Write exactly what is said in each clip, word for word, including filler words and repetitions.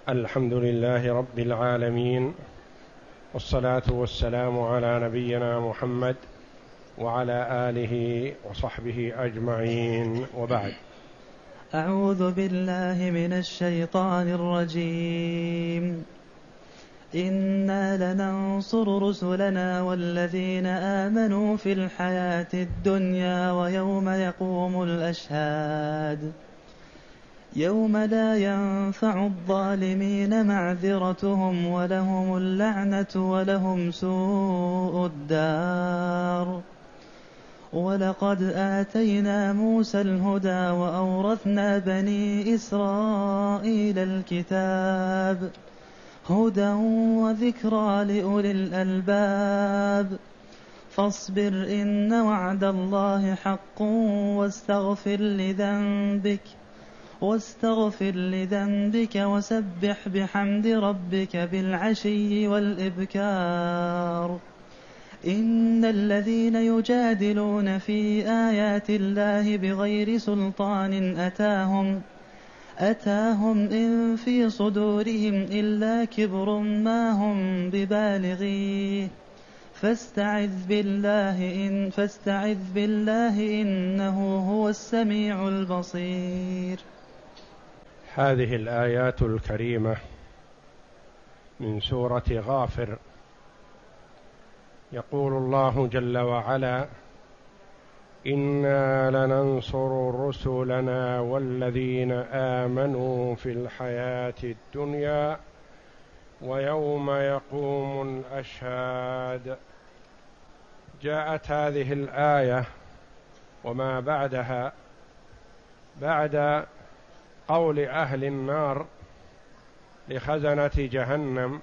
الحمد لله رب العالمين، والصلاة والسلام على نبينا محمد وعلى آله وصحبه أجمعين، وبعد. أعوذ بالله من الشيطان الرجيم. إنا لننصر رسلنا والذين آمنوا في الحياة الدنيا ويوم يقوم الأشهاد يوم لا ينفع الظالمين معذرتهم ولهم اللعنة ولهم سوء الدار. ولقد آتينا موسى الهدى وأورثنا بني إسرائيل الكتاب هدى وذكرى لأولي الألباب. فاصبر إن وعد الله حق واستغفر لذنبك واستغفر لذنبك وسبح بحمد ربك بالعشي والإبكار. إن الذين يجادلون في آيات الله بغير سلطان أتاهم أتاهم إن في صدورهم إلا كبر ما هم ببالغيه فاستعذ بالله إن فاستعذ بالله إنه هو السميع البصير. هذه الآيات الكريمة من سورة غافر، يقول الله جل وعلا: إنا لننصر رسلنا والذين آمنوا في الحياة الدنيا ويوم يقوم الأشهاد. جاءت هذه الآية وما بعدها بعد قول أهل النار لخزنة جهنم: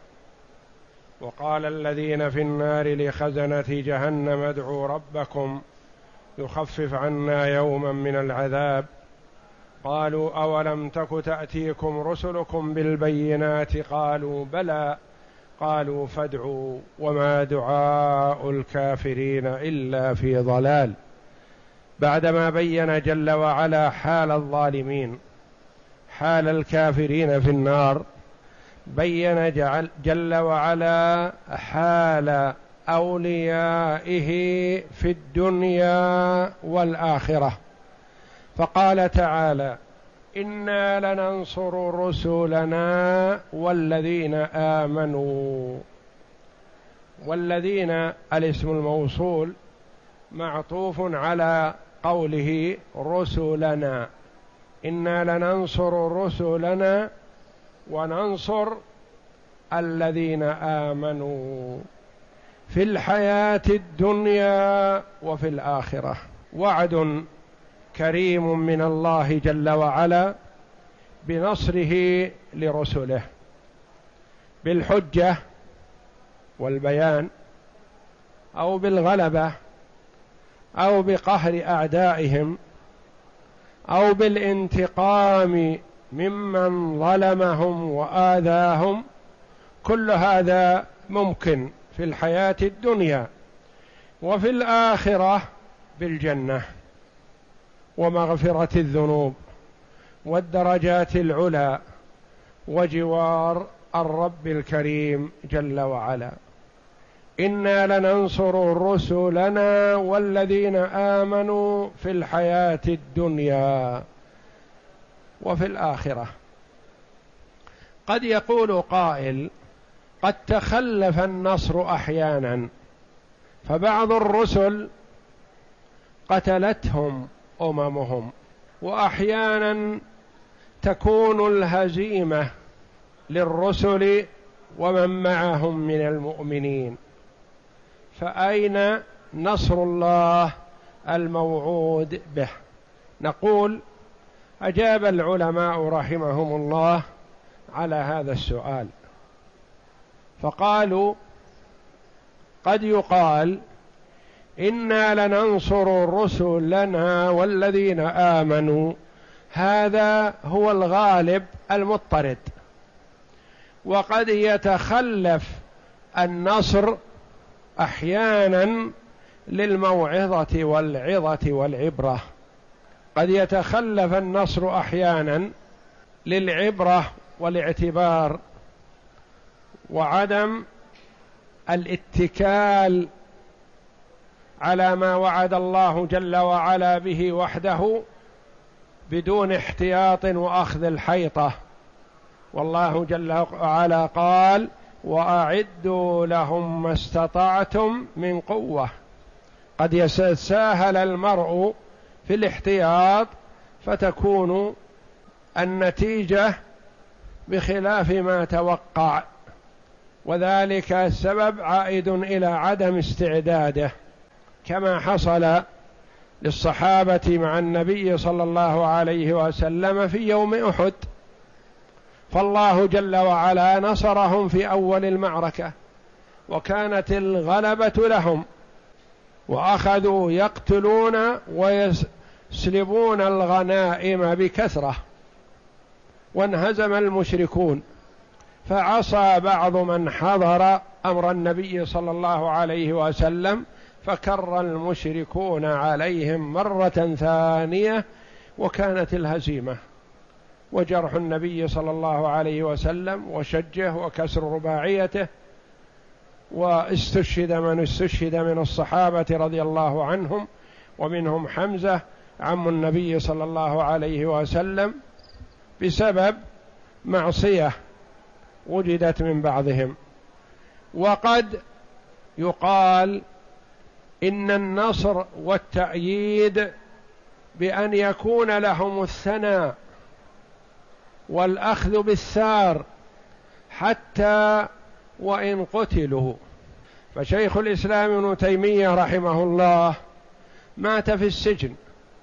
وقال الذين في النار لخزنة جهنم ادعوا ربكم يخفف عنا يوما من العذاب. قالوا أولم تك تأتيكم رسلكم بالبينات؟ قالوا بلى. قالوا فادعوا وما دعاء الكافرين إلا في ضلال. بعدما بين جل وعلا حال الظالمين، حال الكافرين في النار، بين جل وعلا حال أوليائه في الدنيا والآخرة، فقال تعالى: إنا لننصر رسلنا والذين آمنوا. والذين الاسم الموصول معطوف على قوله رسلنا. إنا لننصر رسلنا وننصر الذين آمنوا في الحياة الدنيا وفي الآخرة. وعد كريم من الله جل وعلا بنصره لرسله بالحجة والبيان، أو بالغلبة، أو بقهر أعدائهم، أو بالانتقام ممن ظلمهم وآذاهم. كل هذا ممكن في الحياة الدنيا، وفي الآخرة بالجنة ومغفرة الذنوب والدرجات العلى وجوار الرب الكريم جل وعلا. إنا لننصر رسلنا والذين آمنوا في الحياة الدنيا وفي الآخرة. قد يقول قائل: قد تخلف النصر أحيانا، فبعض الرسل قتلتهم أممهم، وأحيانا تكون الهزيمة للرسل ومن معهم من المؤمنين، فأين نصر الله الموعود به؟ نقول: أجاب العلماء رحمهم الله على هذا السؤال، فقالوا: قد يقال إنا لننصر رسلنا والذين آمنوا، هذا هو الغالب المضطرد، وقد يتخلف النصر أحيانا للموعظة والعظة والعبرة. قد يتخلف النصر أحيانا للعبرة والاعتبار وعدم الاتكال على ما وعد الله جل وعلا به وحده بدون احتياط وأخذ الحيطة. والله جل وعلا قال: وأعدوا لهم ما استطعتم من قوة. قد يتساهل المرء في الاحتياط فتكون النتيجة بخلاف ما توقع، وذلك السبب عائد إلى عدم استعداده، كما حصل للصحابة مع النبي صلى الله عليه وسلم في يوم أحد، فالله جل وعلا نصرهم في أول المعركة وكانت الغلبة لهم، وأخذوا يقتلون ويسلبون الغنائم بكثرة، وانهزم المشركون، فعصى بعض من حضر أمر النبي صلى الله عليه وسلم فكر المشركون عليهم مرة ثانية، وكانت الهزيمة وجرح النبي صلى الله عليه وسلم وشجه وكسر رباعيته، واستشهد من استشهد من الصحابة رضي الله عنهم، ومنهم حمزة عم النبي صلى الله عليه وسلم بسبب معصية وجدت من بعضهم. وقد يقال إن النصر والتأييد بأن يكون لهم الثناء والأخذ بالثار حتى وإن قتلوا. فشيخ الإسلام ابن تيمية رحمه الله مات في السجن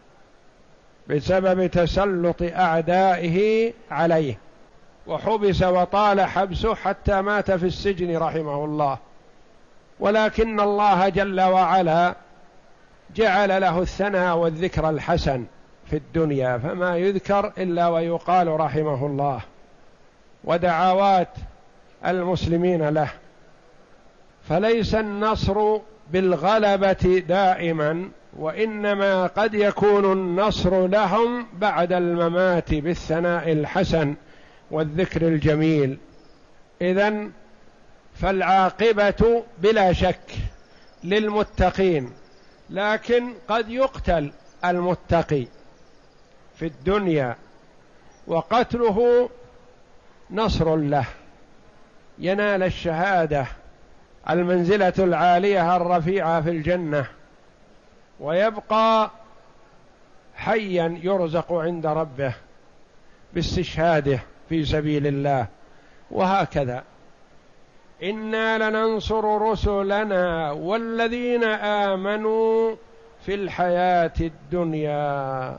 بسبب تسلط أعدائه عليه، وحبس وطال حبسه حتى مات في السجن رحمه الله، ولكن الله جل وعلا جعل له الثناء والذكر الحسن في الدنيا، فما يذكر إلا ويقال رحمه الله، ودعوات المسلمين له. فليس النصر بالغلبة دائما، وإنما قد يكون النصر لهم بعد الممات بالثناء الحسن والذكر الجميل. إذن فالعاقبة بلا شك للمتقين، لكن قد يقتل المتقي في الدنيا وقتله نصر له، ينال الشهادة المنزلة العالية الرفيعة في الجنة، ويبقى حيا يرزق عند ربه باستشهاده في سبيل الله. وهكذا إنا لننصر رسلنا والذين آمنوا في الحياة الدنيا،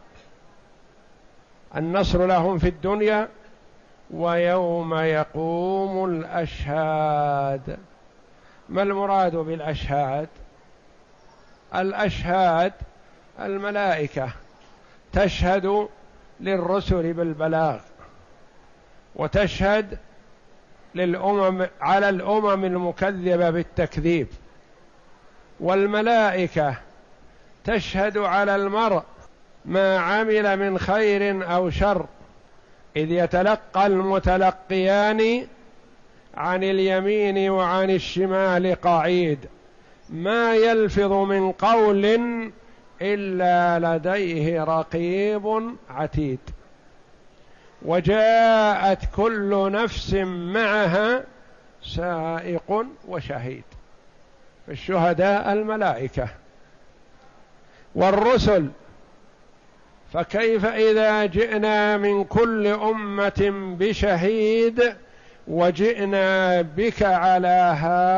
النصر لهم في الدنيا ويوم يقوم الأشهاد. ما المراد بالأشهاد؟ الأشهاد الملائكة تشهد للرسل بالبلاغ، وتشهد للأمم على الأمم المكذبة بالتكذيب، والملائكة تشهد على المرء ما عمل من خير أو شر، إذ يتلقى المتلقيان عن اليمين وعن الشمال قعيد، ما يلفظ من قول إلا لديه رقيب عتيد، وجاءت كل نفس معها سائق وشهيد. الشهداء الملائكة. والرسل فكيف إذا جئنا من كل أمة بشهيد وجئنا بك على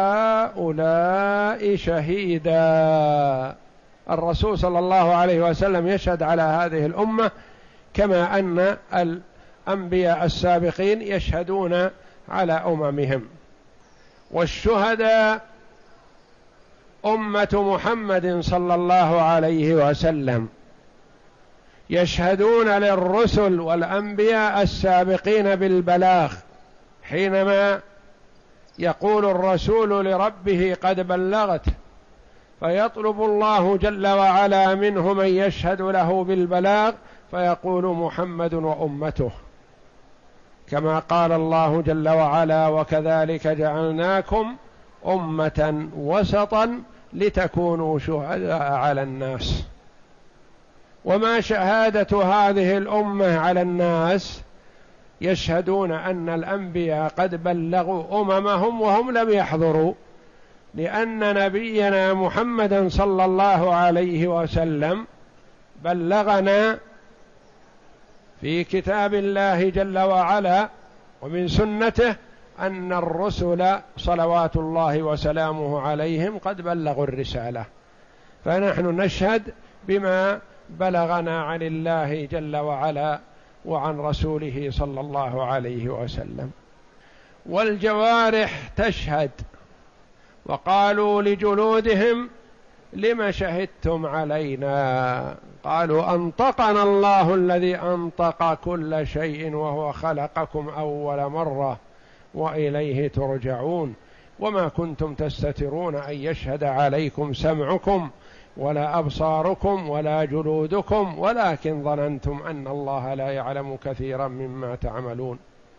هؤلاء شهيدا. الرسول صلى الله عليه وسلم يشهد على هذه الأمة كما أن الأنبياء السابقين يشهدون على أممهم. والشهداء أمة محمد صلى الله عليه وسلم يشهدون للرسل والأنبياء السابقين بالبلاغ، حينما يقول الرسول لربه قد بلغت، فيطلب الله جل وعلا منه من يشهد له بالبلاغ، فيقول محمد وأمته، كما قال الله جل وعلا: وكذلك جعلناكم أمة وسطا لتكونوا شهداء على الناس. وما شهادة هذه الأمة على الناس؟ يشهدون أن الأنبياء قد بلغوا أممهم وهم لم يحضروا، لأن نبينا محمدا صلى الله عليه وسلم بلغنا في كتاب الله جل وعلا ومن سنته أن الرسل صلوات الله وسلامه عليهم قد بلغوا الرسالة، فنحن نشهد بما بلغنا عن الله جل وعلا وعن رسوله صلى الله عليه وسلم. والجوارح تشهد، وقالوا لجلودهم: لم شهدتم علينا؟ قالوا: أنطقنا الله الذي أنطق كل شيء وهو خلقكم أول مرة وإليه ترجعون، وما كنتم تستترون أن يشهد عليكم سمعكم ولا أبصاركم ولا جلودكم ولكن ظننتم أن الله لا يعلم كثيرا مما تعملون.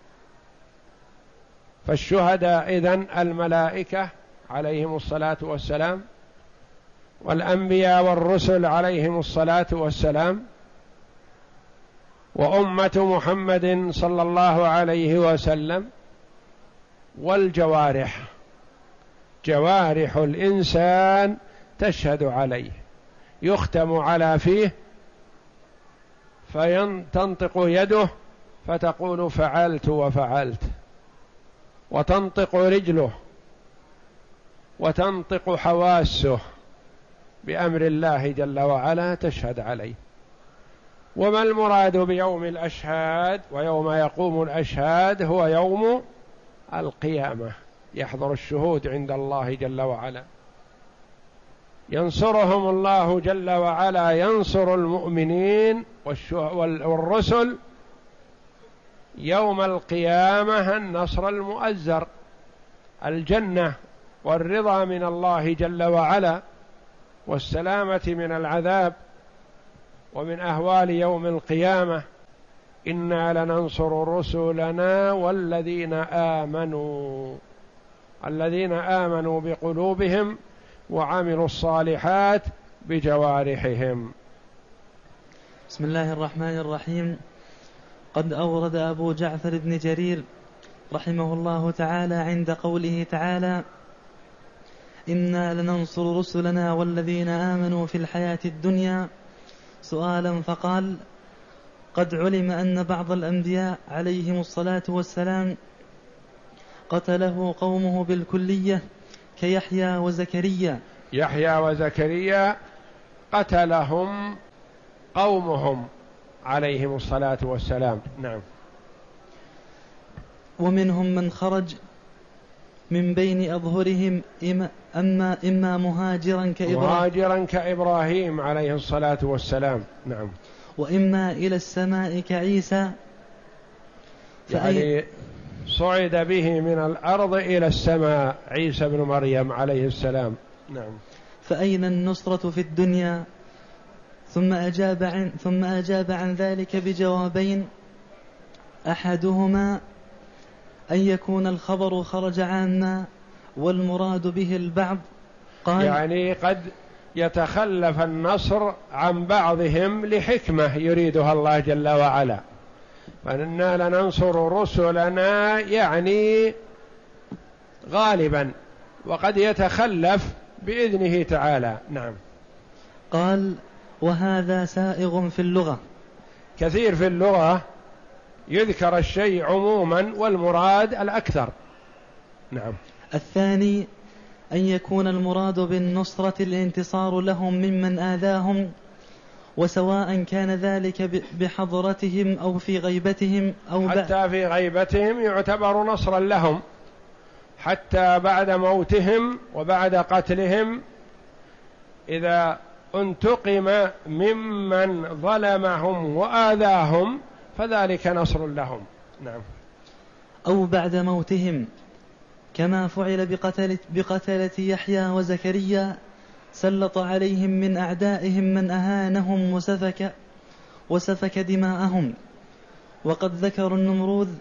فالشهداء إذن الملائكة عليهم الصلاة والسلام، والأنبياء والرسل عليهم الصلاة والسلام، وأمة محمد صلى الله عليه وسلم، والجوارح، جوارح الإنسان تشهد عليه، يختم على فيه فتنطق يده فتقول فعلت وفعلت، وتنطق رجله، وتنطق حواسه بأمر الله جل وعلا تشهد عليه. وما المراد بيوم الأشهاد ويوم يقوم الأشهاد؟ هو يوم القيامة، يحضر الشهود عند الله جل وعلا، ينصرهم الله جل وعلا، ينصر المؤمنين والرسل يوم القيامة النصر المؤزر، الجنة والرضا من الله جل وعلا والسلامة من العذاب ومن أهوال يوم القيامة. إنا لننصر رسلنا والذين آمنوا، الذين آمنوا بقلوبهم وعملوا الصالحات بجوارحهم. بسم الله الرحمن الرحيم. قد أورد أبو جعفر بن جرير رحمه الله تعالى عند قوله تعالى: إنا لننصر رسلنا والذين آمنوا في الحياة الدنيا، سؤالا فقال: قد علم أن بعض الأنبياء عليهم الصلاة والسلام قتله قومه بالكلية كيحيى وزكريا. يحيى وزكريا قتلهم قومهم عليهم الصلاة والسلام. نعم. ومنهم من خرج من بين أظهرهم إما, إما مهاجرا كإبراهيم, مهاجرا كإبراهيم عليه الصلاة والسلام. نعم. وإما إلى السماء كعيسى، يعني صعد به من الأرض إلى السماء عيسى بن مريم عليه السلام. نعم. فأين النصرة في الدنيا؟ ثم أجاب عن, ثم أجاب عن ذلك بجوابين: أحدهما أن يكون الخبر خرج عاما والمراد به البعض. قال يعني قد يتخلف النصر عن بعضهم لحكمة يريدها الله جل وعلا، فإنا لننصر رسلنا يعني غالبا، وقد يتخلف بإذنه تعالى. نعم. قال: وهذا سائغ في اللغة، كثير في اللغة يذكر الشيء عموما والمراد الأكثر. نعم. الثاني أن يكون المراد بالنصرة الانتصار لهم ممن آذاهم، وسواء كان ذلك بحضرتهم أو في غيبتهم أو حتى في غيبتهم يعتبر نصرا لهم، حتى بعد موتهم وبعد قتلهم إذا انتقم ممن ظلمهم وآذاهم فذلك نصر لهم. نعم. أو بعد موتهم، كما فعل بقتلة, بقتلة يحيى وزكريا، سلط عليهم من أعدائهم من أهانهم وسفك, وسفك دماءهم. وقد ذكر النمروذ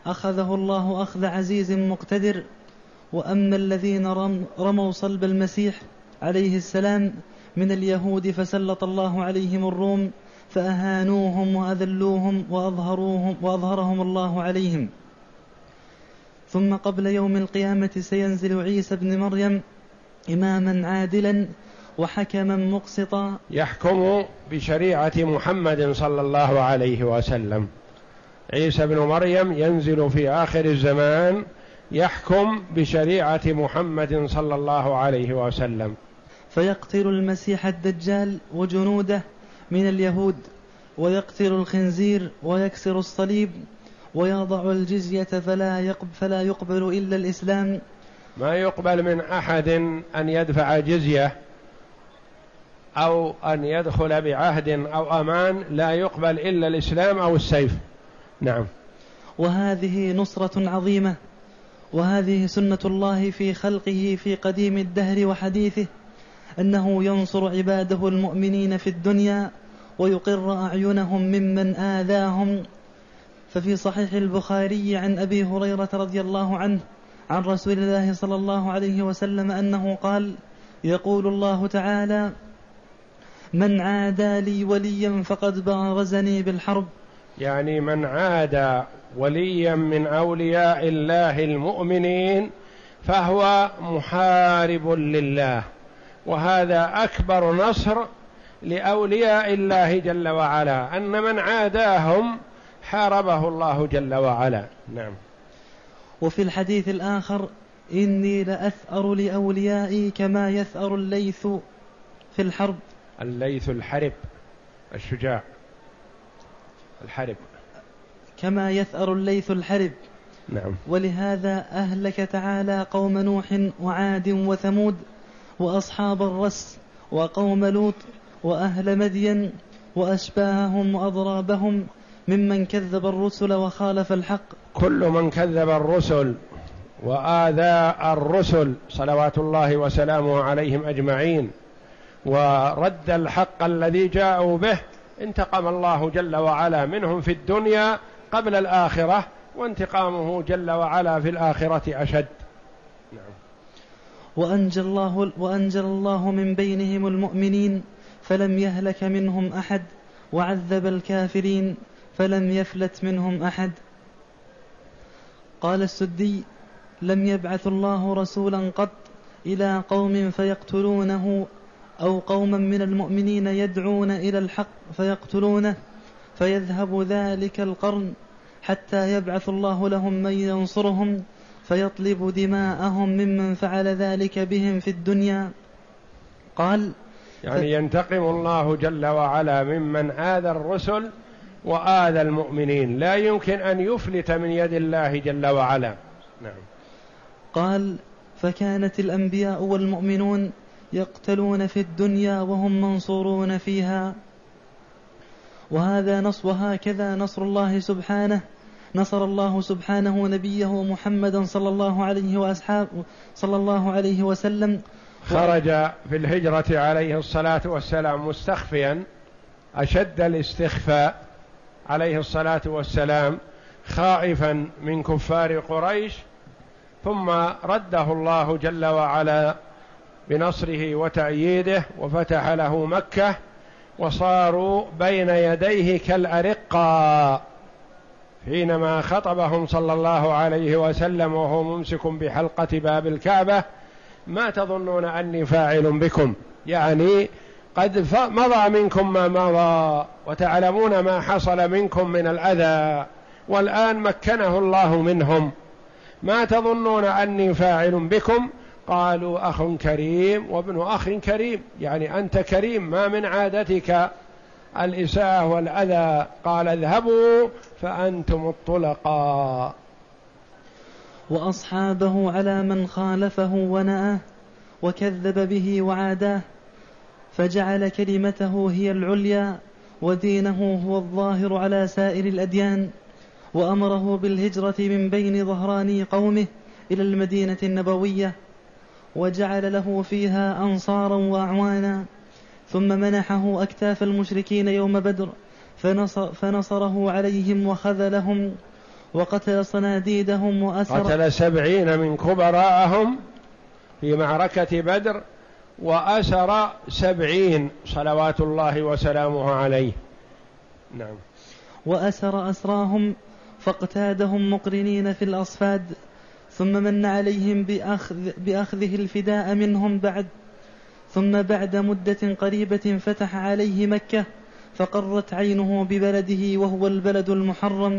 أخذه الله أخذ عزيز مقتدر. وأما الذين رموا صلب المسيح عليه السلام من اليهود فسلط الله عليهم الروم فأهانوهم وأذلوهم وأظهروهم وأظهرهم الله عليهم. ثم قبل يوم القيامة سينزل عيسى بن مريم إماما عادلا وحكما مقسطا يحكم بشريعة محمد صلى الله عليه وسلم. عيسى بن مريم ينزل في آخر الزمان يحكم بشريعة محمد صلى الله عليه وسلم، فيقتل المسيح الدجال وجنوده من اليهود، ويقتل الخنزير ويكسر الصليب، ويضع الجزية فلا يقبل, فلا يقبل إلا الإسلام. ما يقبل من أحد أن يدفع جزية أو أن يدخل بعهد أو أمان، لا يقبل إلا الإسلام أو السيف. نعم. وهذه نصرة عظيمة، وهذه سنة الله في خلقه في قديم الدهر وحديثه، أنه ينصر عباده المؤمنين في الدنيا ويقر أعينهم ممن آذاهم. ففي صحيح البخاري عن أبي هريرة رضي الله عنه عن رسول الله صلى الله عليه وسلم أنه قال: يقول الله تعالى: من عادى لي وليا فقد بارزني بالحرب. يعني من عادى وليا من أولياء الله المؤمنين فهو محارب لله، وهذا أكبر نصر لأولياء الله جل وعلا، أن من عاداهم حاربه الله جل وعلا. نعم. وفي الحديث الآخر: إني لأثأر لأوليائي كما يثأر الليث في الحرب. الليث الحرب، الشجاع، الحرب، كما يثأر الليث الحرب. نعم. ولهذا أهلك تعالى قوم نوح وعاد وثمود وأصحاب الرس وقوم لوط وأهل مدين وأشباههم وأضرابهم ممن كذب الرسل وخالف الحق. كل من كذب الرسل وآذى الرسل صلوات الله وسلامه عليهم أجمعين ورد الحق الذي جاءوا به، انتقم الله جل وعلا منهم في الدنيا قبل الآخرة، وانتقامه جل وعلا في الآخرة أشد. نعم. وأنجى الله, وأنجى الله من بينهم المؤمنين فلم يهلك منهم أحد، وعذب الكافرين فلم يفلت منهم أحد. قال السدي: لم يبعث الله رسولا قط إلى قوم فيقتلونه، أو قوما من المؤمنين يدعون إلى الحق فيقتلونه، فيذهب ذلك القرن حتى يبعث الله لهم من ينصرهم فيطلب دماءهم ممن فعل ذلك بهم في الدنيا. قال: يعني ينتقم الله جل وعلا ممن آذى الرسل وآذى المؤمنين، لا يمكن أن يفلت من يد الله جل وعلا. نعم. قال: فكانت الأنبياء والمؤمنون يقتلون في الدنيا وهم منصورون فيها. وهذا نص وهكذا نصر الله سبحانه، نصر الله سبحانه نبيه محمدا صلى الله عليه وأصحابه صلى الله عليه وسلم. خرج في الهجرة عليه الصلاة والسلام مستخفيا أشد الاستخفاء عليه الصلاة والسلام، خائفا من كفار قريش، ثم رده الله جل وعلا بنصره وتأييده وفتح له مكة، وصاروا بين يديه كالأرقاء حينما خطبهم صلى الله عليه وسلم وهو ممسك بحلقة باب الكعبة: ما تظنون أني فاعل بكم، يعني قد مضى منكم ما مضى وتعلمون ما حصل منكم من الأذى، والآن مكنه الله منهم، ما تظنون أني فاعل بكم؟ قالوا: أخ كريم وابن أخ كريم، يعني أنت كريم، ما من عادتك الإساءة والأذى. قال: اذهبوا فأنتم الطلقاء. وأصحابه على من خالفه ونأه وكذب به وعاداه، فجعل كلمته هي العليا ودينه هو الظاهر على سائر الأديان، وأمره بالهجرة من بين ظهراني قومه إلى المدينة النبوية، وجعل له فيها أنصارا وأعوانا، ثم منحه أكتاف المشركين يوم بدر فنصر فنصره عليهم وخذلهم، وقتل صناديدهم وأسر قتل سبعين من كبراءهم في معركة بدر، وأسر سبعين صلوات الله وسلامه عليه. نعم. وأسر أسراهم فاقتادهم مقرنين في الأصفاد، ثم من عليهم بأخذ بأخذه الفداء منهم بعد ثم بعد مدة قريبة فتح عليه مكة، فقرت عينه ببلده وهو البلد المحرم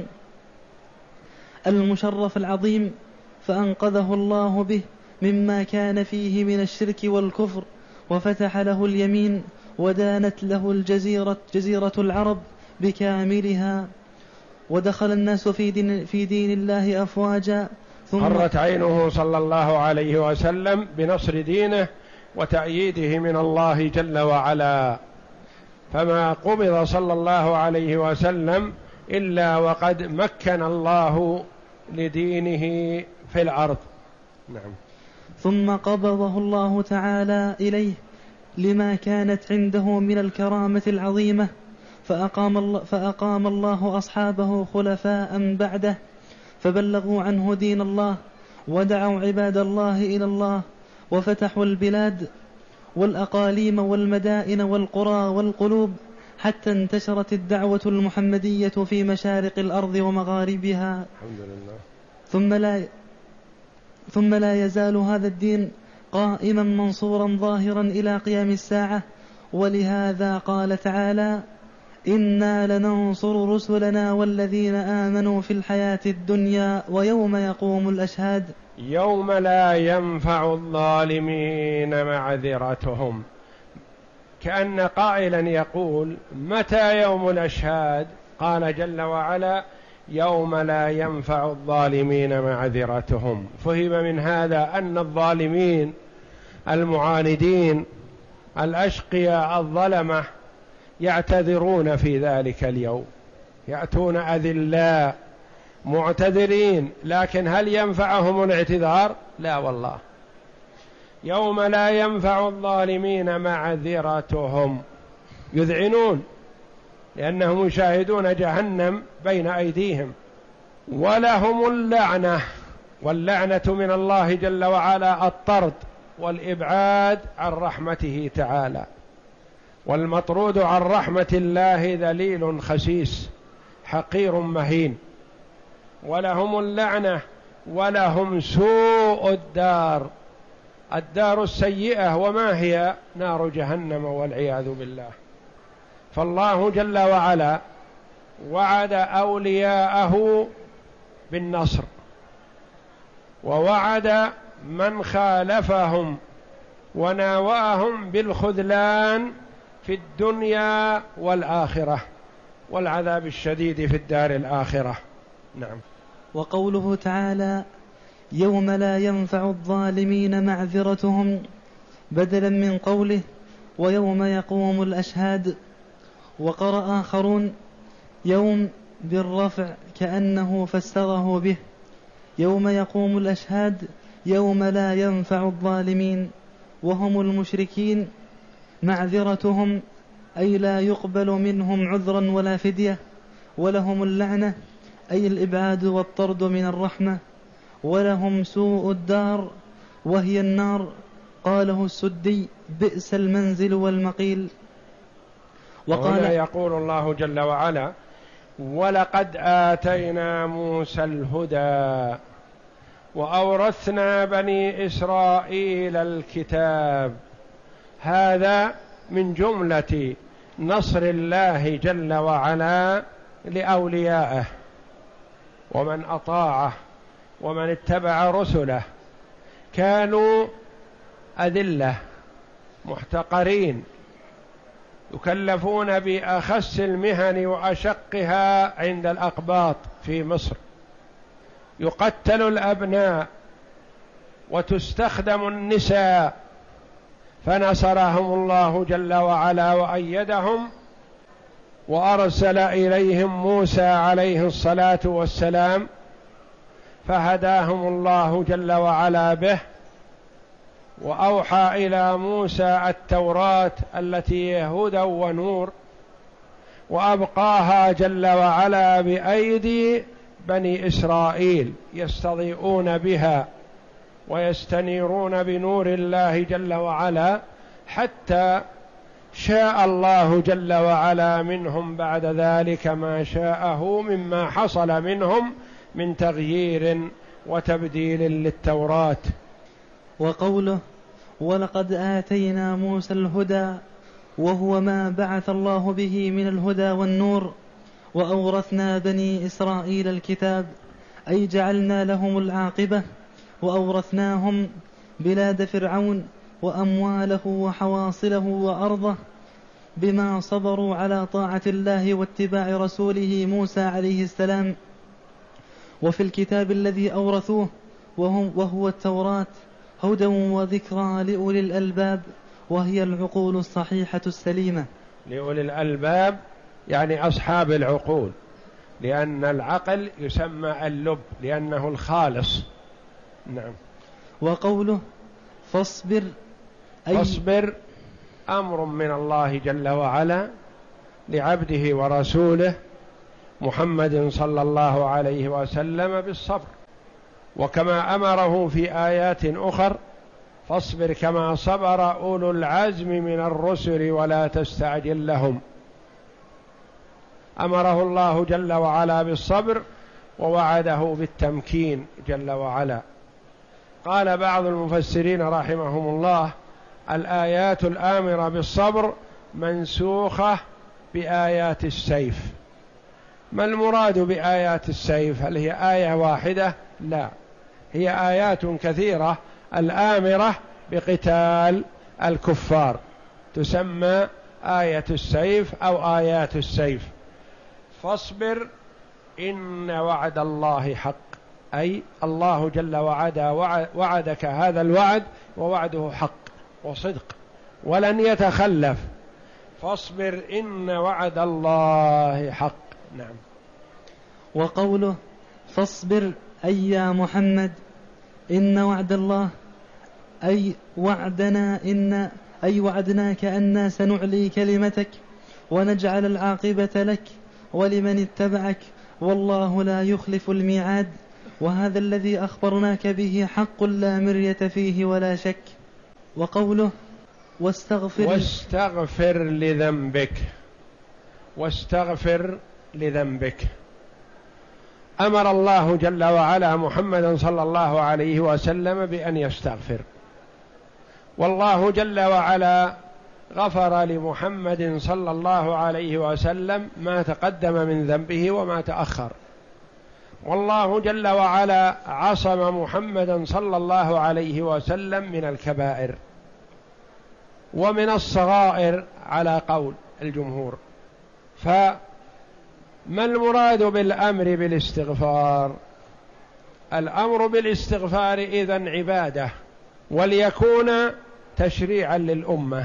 المشرف العظيم، فأنقذه الله به مما كان فيه من الشرك والكفر، وفتح له اليمين، ودانت له الجزيرة جزيرة العرب بكاملها، ودخل الناس في دين, في دين الله أفواجا. ثم قرت عينه صلى الله عليه وسلم بنصر دينه وتأييده من الله جل وعلا، فما قبض صلى الله عليه وسلم إلا وقد مكن الله لدينه في الأرض. نعم. ثم قبضه الله تعالى إليه لما كانت عنده من الكرامة العظيمة، فأقام الله, فأقام الله أصحابه خلفاء بعده، فبلغوا عنه دين الله، ودعوا عباد الله إلى الله، وفتحوا البلاد والأقاليم والمدائن والقرى والقلوب، حتى انتشرت الدعوة المحمدية في مشارق الأرض ومغاربها. الحمد لله. ثم لا ثم لا يزال هذا الدين قائما منصورا ظاهرا إلى قيام الساعة، ولهذا قال تعالى: إنا لننصر رسلنا والذين آمنوا في الحياة الدنيا ويوم يقوم الأشهاد. يوم لا ينفع الظالمين معذرتهم، كأن قائلا يقول: متى يوم الأشهاد؟ قال جل وعلا: يوم لا ينفع الظالمين معذرتهم. فهم من هذا أن الظالمين المعاندين الأشقياء الظلمة يعتذرون في ذلك اليوم، يأتون أذلاء معتذرين، لكن هل ينفعهم الاعتذار؟ لا والله. يوم لا ينفع الظالمين معذرتهم، يذعنون لأنهم يشاهدون جهنم بين أيديهم، ولهم اللعنة، واللعنة من الله جل وعلا الطرد والإبعاد عن رحمته تعالى، والمطرود عن رحمة الله ذليل خسيس حقير مهين. ولهم اللعنة ولهم سوء الدار، الدار السيئة، وما هي؟ نار جهنم والعياذ بالله. فالله جل وعلا وعد أولياءه بالنصر، ووعد من خالفهم وناواهم بالخذلان في الدنيا والآخرة، والعذاب الشديد في الدار الآخرة. نعم. وقوله تعالى: يوم لا ينفع الظالمين معذرتهم، بدلا من قوله: ويوم يقوم الأشهاد. وقرأ آخرون: يوم بالرفع كأنه فسره به: يوم يقوم الأشهاد يوم لا ينفع الظالمين وهم المشركين معذرتهم، أي لا يقبل منهم عذرا ولا فدية. ولهم اللعنة، أي الإبعاد والطرد من الرحمة. ولهم سوء الدار وهي النار. قاله السدي: بئس المنزل والمقيل. وقال يقول الله جل وعلا: ولقد آتينا موسى الهدى وأورثنا بني إسرائيل الكتاب. هذا من جملة نصر الله جل وعلا لأوليائه، ومن أطاعه ومن اتبع رسله كانوا أذلة محتقرين، يكلفون بأخس المهن وأشقها عند الأقباط في مصر، يقتل الأبناء وتستخدم النساء، فنصرهم الله جل وعلا وأيدهم، وأرسل إليهم موسى عليه الصلاة والسلام، فهداهم الله جل وعلا به، وأوحى إلى موسى التوراة التي هي هدى ونور، وأبقاها جل وعلا بأيدي بني إسرائيل يستضيئون بها ويستنيرون بنور الله جل وعلا، حتى شاء الله جل وعلا منهم بعد ذلك ما شاءه مما حصل منهم من تغيير وتبديل للتوراة. وقوله ولقد آتينا موسى الهدى وهو ما بعث الله به من الهدى والنور وأورثنا بني إسرائيل الكتاب، أي جعلنا لهم العاقبة وأورثناهم بلاد فرعون وأمواله وحواصله وأرضه بما صبروا على طاعة الله واتباع رسوله موسى عليه السلام. وفي الكتاب الذي أورثوه وهم وهو التوراة هدى وذكرى لأولي الألباب، وهي العقول الصحيحة السليمة. لأولي الألباب يعني أصحاب العقول، لأن العقل يسمى اللب لأنه الخالص. نعم. وقوله فاصبر أي فاصبر أمر من الله جل وعلا لعبده ورسوله محمد صلى الله عليه وسلم بالصبر، وكما أمره في آيات أخر فاصبر كما صبر أولو العزم من الرسل ولا تستعجل لهم. أمره الله جل وعلا بالصبر ووعده بالتمكين جل وعلا. قال بعض المفسرين رحمهم الله الآيات الآمرة بالصبر منسوخة بآيات السيف. ما المراد بآيات السيف؟ هل هي آية واحدة؟ لا، هي آيات كثيرة الآمرة بقتال الكفار تسمى آية السيف أو آيات السيف. فاصبر إن وعد الله حق، أي الله جل وعلا وعدك هذا الوعد ووعده حق وصدق ولن يتخلف. فاصبر إن وعد الله حق. نعم. وقوله فاصبر أي يا محمد إن وعد الله أي وعدنا إن أي وعدناك أننا سنعلي كلمتك ونجعل العاقبة لك ولمن اتبعك والله لا يخلف الميعاد، وهذا الذي أخبرناك به حق لا مرية فيه ولا شك. وقوله واستغفر واستغفر لذنبك، واستغفر لذنبك. أمر الله جل وعلا محمدا صلى الله عليه وسلم بأن يستغفر، والله جل وعلا غفر لمحمد صلى الله عليه وسلم ما تقدم من ذنبه وما تأخر، والله جل وعلا عصم محمدا صلى الله عليه وسلم من الكبائر ومن الصغائر على قول الجمهور. فما المراد بالأمر بالاستغفار؟ الأمر بالاستغفار إذن عبادة، وليكون تشريعا للأمة.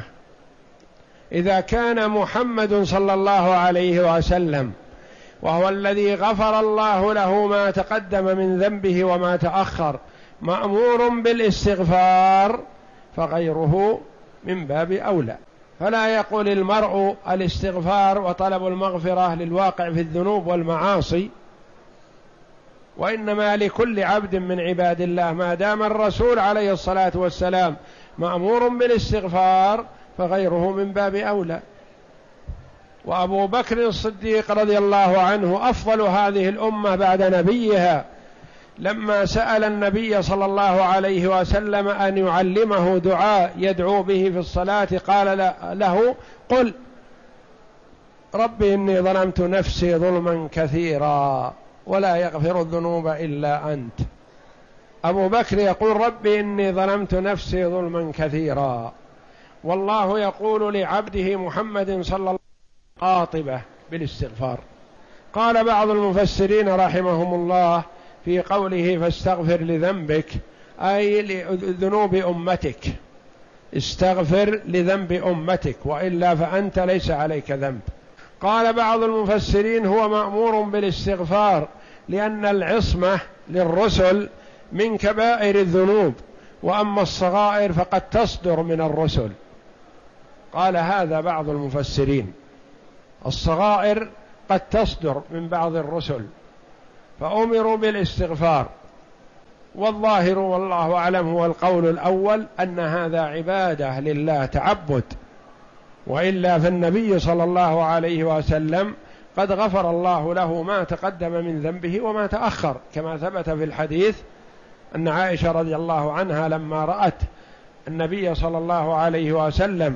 إذا كان محمد صلى الله عليه وسلم وهو الذي غفر الله له ما تقدم من ذنبه وما تأخر مأمور بالاستغفار، فغيره من باب أولى. فلا يقول المرء الاستغفار وطلب المغفرة للواقع في الذنوب والمعاصي، وإنما لكل عبد من عباد الله ما دام الرسول عليه الصلاة والسلام مأمور بالاستغفار فغيره من باب أولى. وأبو بكر الصديق رضي الله عنه أفضل هذه الأمة بعد نبيها، لما سأل النبي صلى الله عليه وسلم أن يعلمه دعاء يدعو به في الصلاة قال له قل رب إني ظلمت نفسي ظلما كثيرا ولا يغفر الذنوب إلا أنت. أبو بكر يقول رب إني ظلمت نفسي ظلما كثيرا، والله يقول لعبده محمد صلى الله عليه وسلم قاطبة بالاستغفار. قال بعض المفسرين رحمهم الله في قوله فاستغفر لذنبك أي لذنوب أمتك، استغفر لذنب أمتك وإلا فأنت ليس عليك ذنب. قال بعض المفسرين هو مأمور بالاستغفار لأن العصمة للرسل من كبائر الذنوب، وأما الصغائر فقد تصدر من الرسل. قال هذا بعض المفسرين، الصغائر قد تصدر من بعض الرسل، فأمروا بالاستغفار، والظاهر والله أعلم هو القول الأول أن هذا عبادة لله تعبد، وإلا فالنبي صلى الله عليه وسلم قد غفر الله له ما تقدم من ذنبه وما تأخر، كما ثبت في الحديث أن عائشة رضي الله عنها لما رأت النبي صلى الله عليه وسلم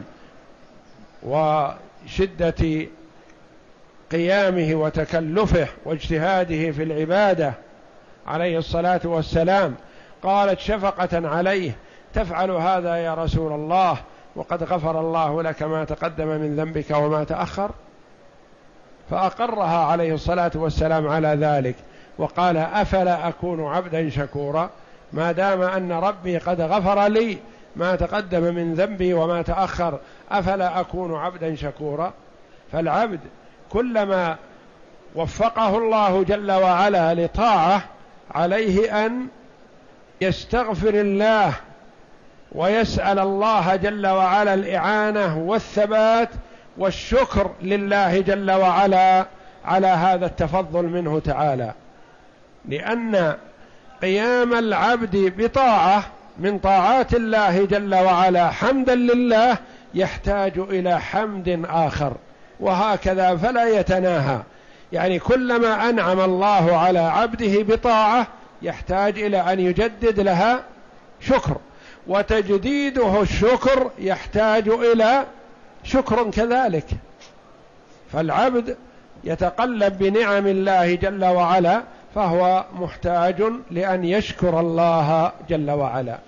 وشدة قيامه وتكلفه واجتهاده في العبادة عليه الصلاة والسلام قالت شفقة عليه: تفعل هذا يا رسول الله وقد غفر الله لك ما تقدم من ذنبك وما تأخر؟ فأقرها عليه الصلاة والسلام على ذلك وقال: أفلا أكون عبدا شكورا؟ ما دام أن ربي قد غفر لي ما تقدم من ذنبي وما تأخر، أفلا أكون عبدا شكورا؟ فالعبد كلما وفقه الله جل وعلا لطاعة عليه أن يستغفر الله ويسأل الله جل وعلا الإعانة والثبات والشكر لله جل وعلا على هذا التفضل منه تعالى، لأن قيام العبد بطاعة من طاعات الله جل وعلا حمدا لله يحتاج إلى حمد آخر، وهكذا فلا يتناهى. يعني كلما أنعم الله على عبده بطاعة يحتاج إلى أن يجدد لها شكر، وتجديده الشكر يحتاج إلى شكر كذلك. فالعبد يتقلب بنعم الله جل وعلا فهو محتاج لأن يشكر الله جل وعلا.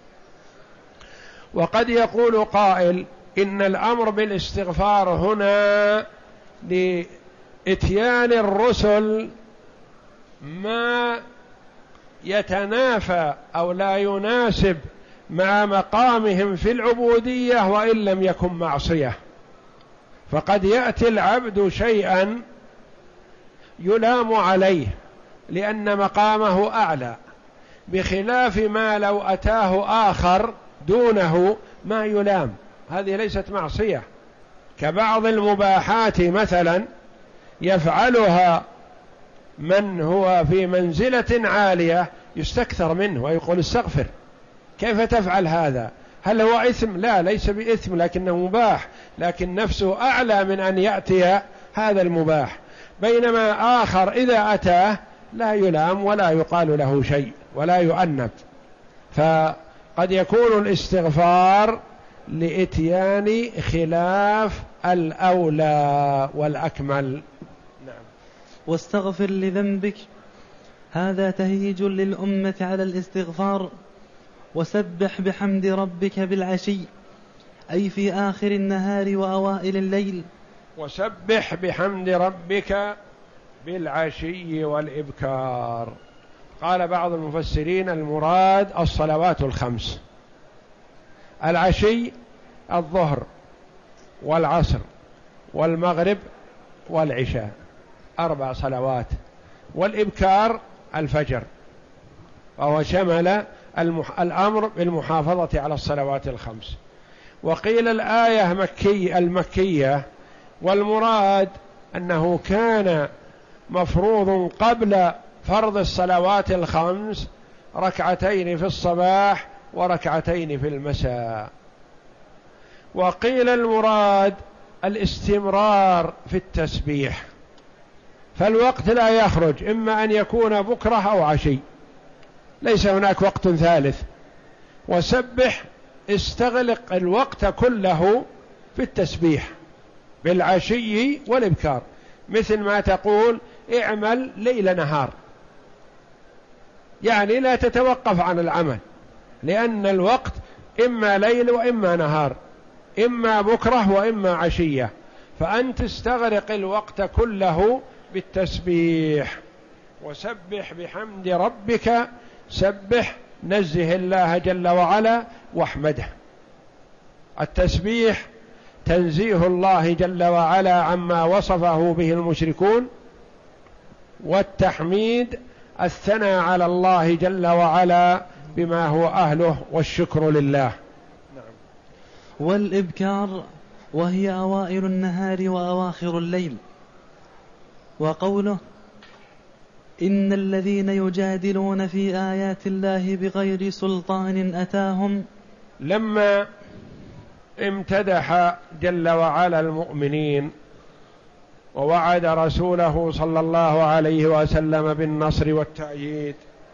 وقد يقول قائل: إن الأمر بالاستغفار هنا لإتيان الرسل ما يتنافى أو لا يناسب مع مقامهم في العبودية وإن لم يكن معصية، فقد يأتي العبد شيئا يلام عليه لأن مقامه أعلى، بخلاف ما لو أتاه آخر دونه ما يلام، هذه ليست معصية. كبعض المباحات مثلا يفعلها من هو في منزلة عالية يستكثر منه ويقول: استغفر، كيف تفعل هذا؟ هل هو إثم؟ لا، ليس بإثم، لكنه مباح، لكن نفسه أعلى من أن يأتي هذا المباح، بينما آخر إذا أتاه لا يلام ولا يقال له شيء ولا يؤنب. فقد يكون الاستغفار لإتيان خلاف الأولى والأكمل. نعم. واستغفر لذنبك، هذا تهيج للأمة على الاستغفار. وسبح بحمد ربك بالعشي، أي في آخر النهار وأوائل الليل. وسبح بحمد ربك بالعشي والإبكار. قال بعض المفسرين المراد الصلوات الخمس. العشي الظهر والعصر والمغرب والعشاء، أربع صلوات، والإبكار الفجر، وهو شمل المح... الأمر بالمحافظة على الصلوات الخمس. وقيل الآية مكي المكية، والمراد أنه كان مفروض قبل فرض الصلوات الخمس ركعتين في الصباح وركعتين في المساء. وقيل المراد الاستمرار في التسبيح، فالوقت لا يخرج، إما أن يكون بكرة أو عشي، ليس هناك وقت ثالث. وسبح استغلق الوقت كله في التسبيح بالعشي والإبكار، مثل ما تقول اعمل ليل نهار، يعني لا تتوقف عن العمل، لأن الوقت إما ليل وإما نهار، إما بكرة وإما عشية، فأنت تستغرق الوقت كله بالتسبيح. وسبح بحمد ربك، سبح نزه الله جل وعلا واحمده. التسبيح تنزيه الله جل وعلا عما وصفه به المشركون، والتحميد الثناء على الله جل وعلا بما هو أهله والشكر لله. نعم. والإبكار وهي أوائل النهار وأواخر الليل. وقوله إن الذين يجادلون في آيات الله بغير سلطان أتاهم. لما امتدح جل وعلا المؤمنين ووعد رسوله صلى الله عليه وسلم بالنصر والتأييد،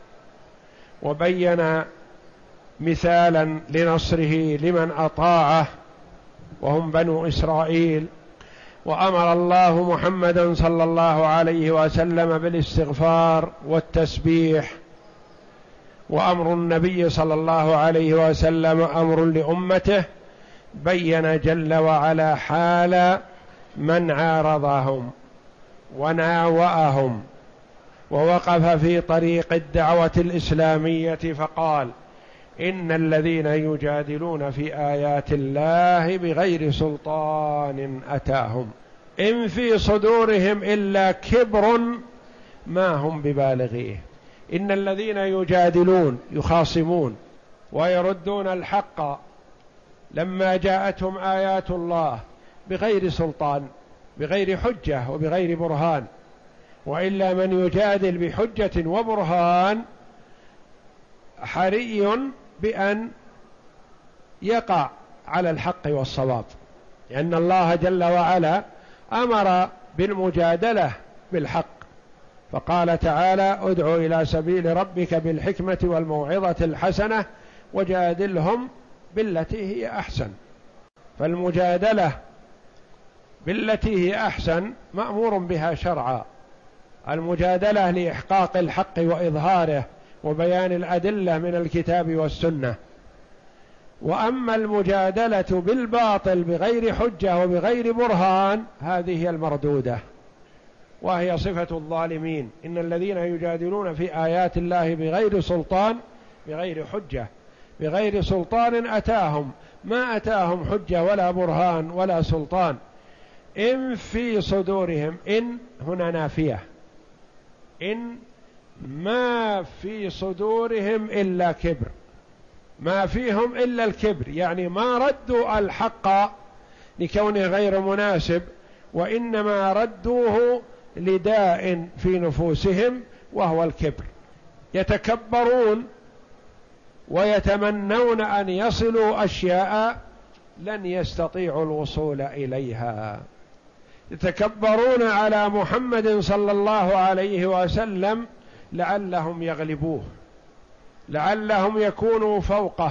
وبين مثالا لنصره لمن أطاعه وهم بنو إسرائيل، وأمر الله محمدا صلى الله عليه وسلم بالاستغفار والتسبيح، وأمر النبي صلى الله عليه وسلم أمر لأمته، بين جل وعلا حال من عارضهم وناوأهم ووقف في طريق الدعوة الإسلامية، فقال: إن الذين يجادلون في آيات الله بغير سلطان أتاهم إن في صدورهم إلا كبر ما هم ببالغيه. إن الذين يجادلون يخاصمون ويردون الحق لما جاءتهم آيات الله بغير سلطان، بغير حجة وبغير برهان، وإلا من يجادل بحجة وبرهان حري بأن يقع على الحق والصواب، لأن الله جل وعلا أمر بالمجادلة بالحق، فقال تعالى: ادع إلى سبيل ربك بالحكمة والموعظة الحسنة وجادلهم بالتي هي أحسن. فالمجادلة بالتي هي أحسن مأمور بها شرعا، المجادلة لإحقاق الحق وإظهاره وبيان الأدلة من الكتاب والسنة. وأما المجادلة بالباطل بغير حجة وبغير برهان هذه هي المردودة، وهي صفة الظالمين. إن الذين يجادلون في آيات الله بغير سلطان، بغير حجة، بغير سلطان أتاهم، ما أتاهم حجة ولا برهان ولا سلطان. إن في صدورهم، إن هنا نافية، إن ما في صدورهم إلا كبر، ما فيهم إلا الكبر، يعني ما ردوا الحق لكونه غير مناسب، وإنما ردوه لداء في نفوسهم وهو الكبر. يتكبرون ويتمنون أن يصلوا أشياء لن يستطيعوا الوصول إليها. يتكبرون على محمد صلى الله عليه وسلم لعلهم يغلبوه، لعلهم يكونوا فوقه،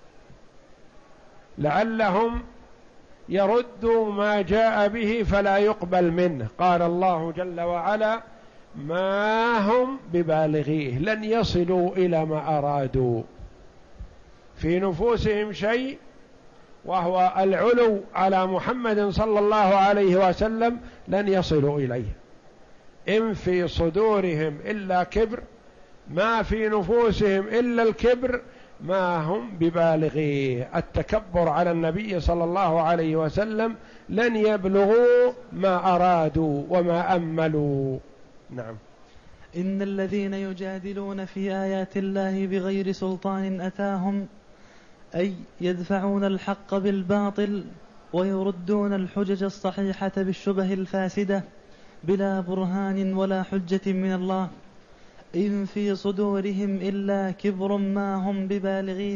لعلهم يردوا ما جاء به فلا يقبل منه. قال الله جل وعلا: ما هم ببالغيه، لن يصلوا إلى ما أرادوا. في نفوسهم شيء وهو العلو على محمد صلى الله عليه وسلم، لن يصلوا إليه. إن في صدورهم إلا كبر، ما في نفوسهم إلا الكبر، ما هم ببالغيه. التكبر على النبي صلى الله عليه وسلم لن يبلغوا ما أرادوا وما أملوا. نعم. إن الذين يجادلون في آيات الله بغير سلطان أتاهم، أي يدفعون الحق بالباطل ويردون الحجج الصحيحة بالشبه الفاسدة بلا برهان ولا حجة من الله. إن في صدورهم إلا كبر ما هم ببالغيه،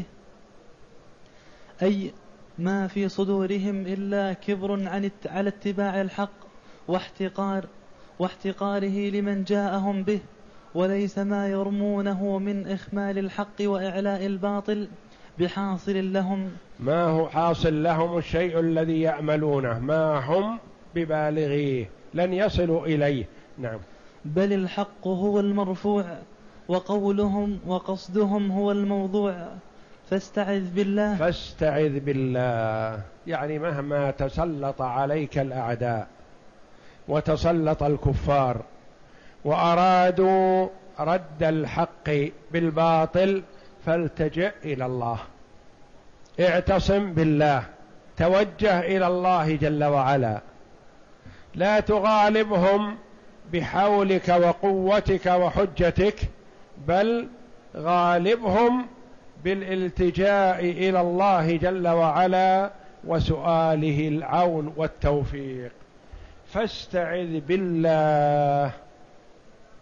أي ما في صدورهم إلا كبر عن على اتباع الحق واحتقار واحتقاره لمن جاءهم به، وليس ما يرمونه من إخمال الحق وإعلاء الباطل بحاصل لهم. ما هو حاصل لهم الشيء الذي يعملونه، ما هم ببالغيه، لن يصلوا إليه. نعم. بل الحق هو المرفوع، وقولهم وقصدهم هو الموضوع. فاستعذ بالله. فاستعذ بالله، يعني مهما تسلط عليك الأعداء وتسلط الكفار وأرادوا رد الحق بالباطل، فالتجئ إلى الله، اعتصم بالله، توجه إلى الله جل وعلا، لا تغالبهم بحولك وقوتك وحجتك، بل غالبهم بالالتجاء إلى الله جل وعلا وسؤاله العون والتوفيق. فاستعذ بالله،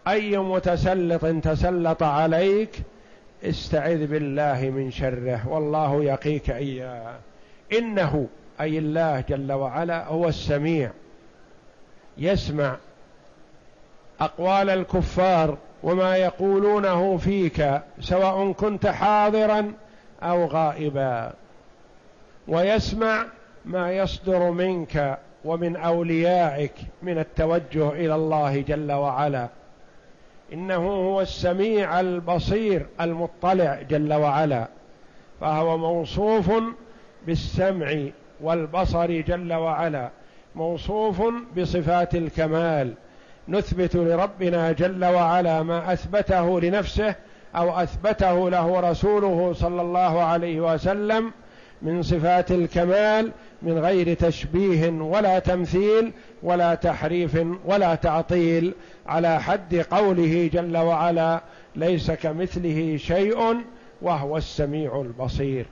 أي متسلط تسلط عليك استعذ بالله من شره والله يقيك إياه. إنه أي الله جل وعلا هو السميع، يسمع أقوال الكفار وما يقولونه فيك سواء كنت حاضرا أو غائبا، ويسمع ما يصدر منك ومن أوليائك من التوجه إلى الله جل وعلا. إنه هو السميع البصير المطلع جل وعلا، فهو موصوف بالسمع والبصر جل وعلا، موصوف بصفات الكمال. نثبت لربنا جل وعلا ما أثبته لنفسه أو أثبته له رسوله صلى الله عليه وسلم من صفات الكمال من غير تشبيه ولا تمثيل ولا تحريف ولا تعطيل، على حد قوله جل وعلا: ليس كمثله شيء وهو السميع البصير.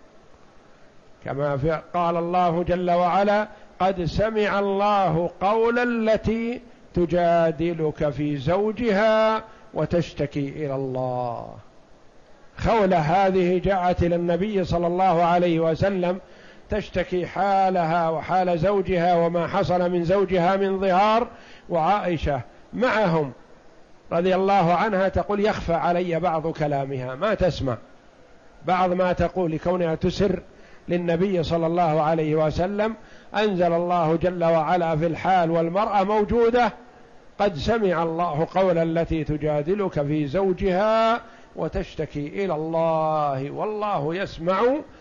كما قال الله جل وعلا: قد سمع الله قول التي تجادلك في زوجها وتشتكي إلى الله. خولة هذه جاءت إلى النبي صلى الله عليه وسلم تشتكي حالها وحال زوجها وما حصل من زوجها من ظهار، وعائشة معهم رضي الله عنها تقول: يخفى علي بعض كلامها، ما تسمع بعض ما تقول لكونها تسر للنبي صلى الله عليه وسلم. أنزل الله جل وعلا في الحال والمرأة موجودة: قد سمع الله قول التي تجادلك في زوجها وتشتكي إلى الله والله يسمع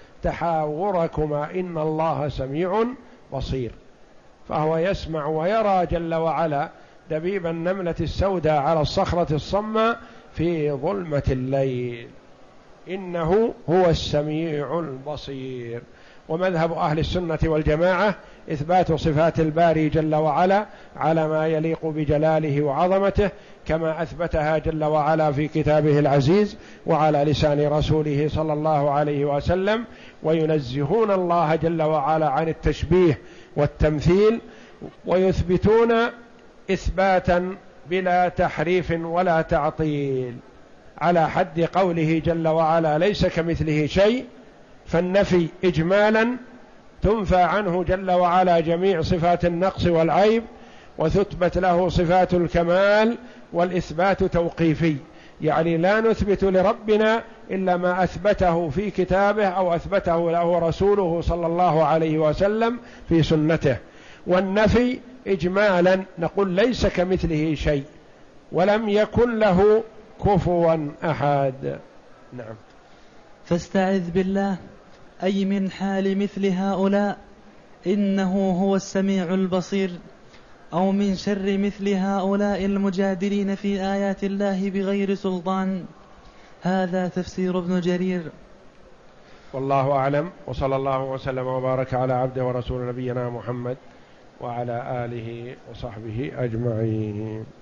تحاوركما إن الله سميع بصير. فهو يسمع ويرى جل وعلا دبيب النملة السوداء على الصخرة الصماء في ظلمة الليل. إنه هو السميع البصير. ومذهب أهل السنة والجماعة إثبات صفات الباري جل وعلا على ما يليق بجلاله وعظمته، كما أثبتها جل وعلا في كتابه العزيز وعلى لسان رسوله صلى الله عليه وسلم، وينزهون الله جل وعلا عن التشبيه والتمثيل، ويثبتون إثباتا بلا تحريف ولا تعطيل، على حد قوله جل وعلا: ليس كمثله شيء. فالنفي إجمالا تنفى عنه جل وعلا جميع صفات النقص والعيب، وتثبت له صفات الكمال، والإثبات توقيفي، يعني لا نثبت لربنا إلا ما أثبته في كتابه أو أثبته له رسوله صلى الله عليه وسلم في سنته. والنفي إجمالا نقول: ليس كمثله شيء ولم يكن له كفوا أحد. نعم. فاستعذ بالله أي من حال مثل هؤلاء إنه هو السميع البصير، أو من شر مثل هؤلاء المجادلين في آيات الله بغير سلطان. هذا تفسير ابن جرير. والله أعلم، وصلى الله وسلم وبارك على عبده ورسول نبينا محمد وعلى آله وصحبه أجمعين.